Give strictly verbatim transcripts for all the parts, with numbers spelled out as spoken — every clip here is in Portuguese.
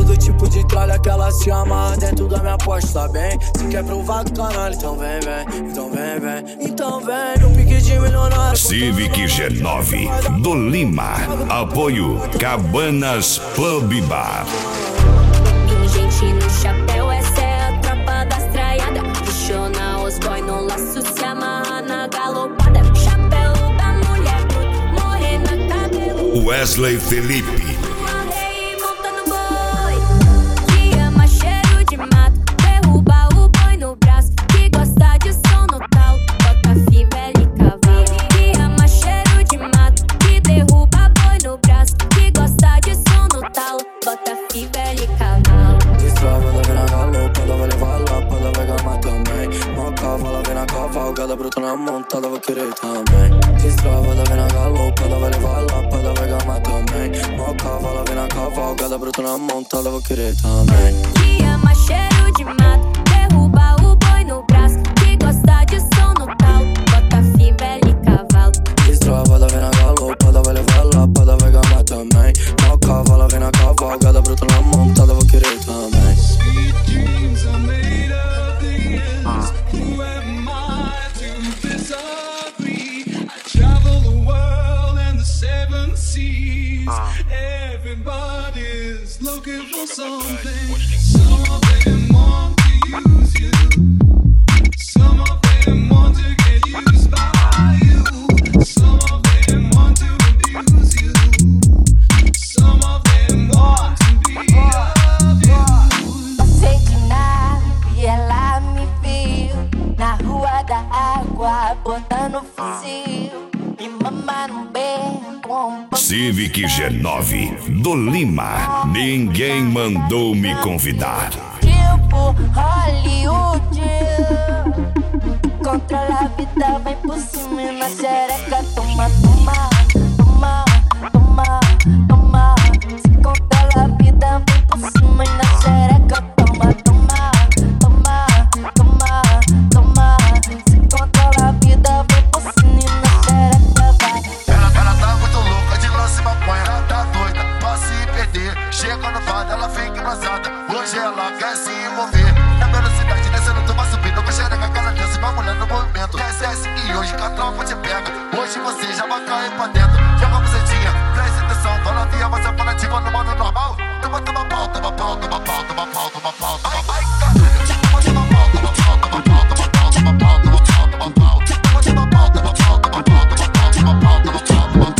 do tipo de tralha que ela se amarra dentro da minha Porsche, tá bem? Se quer provar do canal, então vem, vem, então vem, vem, então vem, no pique de milionário. Civic G nove do Lima. Apoio Cabanas Pub Bar. Gente no chapéu, essa é a tropa das traiadas. Puxona os boy no laço, se amarra na galopada. Chapéu da mulher, morena, cabelo. Wesley Felipe. Arrei montando boi, que ama cheiro de mato. Derruba o boi no braço, que gosta de som no talo. Bota fivela e cavalo. Que ama cheiro de mato, que derruba boi no braço, que gosta de som no talo. Bota fivela e cavalo. Destrava, ela vem na galopa, ela vai levar lá pra ela vai gamar também. Mó cava, ela vem na cavalgada, bruta na montada, vou querer também. Destrava, ela vem na galopa, ela vai levar lá pra ela vai gamar também. Mó cava, ela vem na cavalgada, bruta na montada, vou querer também. Que ama cheiro de mato, derruba o boi no braço, que gosta de som no talo. Bota fivela e cavalo. Destrava, ela vem na galopa, ela vai levar lá pra ela vai gamar também. Mó cava, ela vem na cavalgada, bruta na montada, vou querer também. Everybody's looking for something. Some of them want to use you. Some of them want to get used by you. Some of them want to abuse you. Some of them want to be of you. Passei de nave e ela me viu na rua da água, botando fuzil. E mamar no beco. Civic G nove do Lima. Ninguém mandou me convidar. Tipo Hollywood, controla a vida, vem por cima e na xereca. Toma, toma, toma, toma, toma. Se controla a vida, vem por cima e na xereca. Toma, toma, toma, toma, toma. Se controla a vida, vem por cima e na xereca, vai. Ela, ela tá muito louca de lance maconha, ela tá doida pra se perder. Chega no bar, ela fica engraçada. Hoje ela quer se envolver. Na velocidade, descendo, toma subindo. Com xereca, cara dança, uma mulher no movimento. Desce e hoje que a tropa te pega. Hoje você já vai cair pra dentro. Joga a bucetinha, presta atenção. Fala via, mas é fanativa no modo normal. Toma, toma pau, toma pau, toma pau, toma pau, toma pau, toma pau. Toma pau, toma pau, toma pau, toma pau, toma pau, toma pau, toma pau. Toma pau, toma pau, toma pau, toma pau, toma pau, toma pau.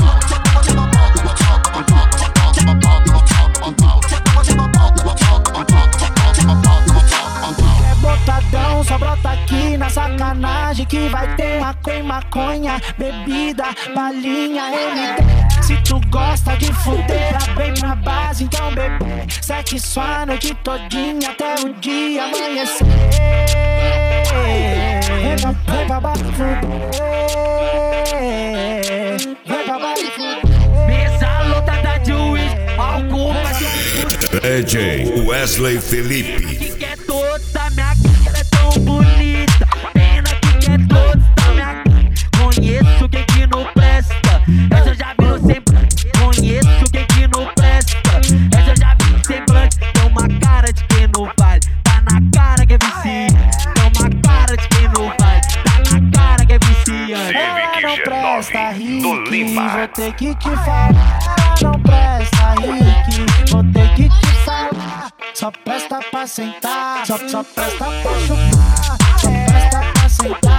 Botadão, só brota aqui na sacanagem que vai ter maconha, maconha, bebida, balinha, M D. Se tu gosta de fuder, vem pra base, então bebê. Sexo a noite todinha até o dia amanhecer. Vem pra base fuder, vem pra base fuder. Mesa lotada de uísque, álcool pra D J Wesley Felipe. que quer toda minha cara é tão bonita. Pena que quer toda minha cara. Conheço quem que não presta. Essa eu já vi no semblante. Conheço quem que não presta. Essa eu já vi no semblante. Tem uma cara de quem não vale. Tá na cara que é viciante. Tem uma cara de quem não vale. Tá na cara que é viciante. Ela não presta, Rick, do Lima. vou ter que te falar. Ela não presta, Rick, vou ter que te falar. Só presta pra sentar, só, só presta pra chupar. Só presta pra sentar.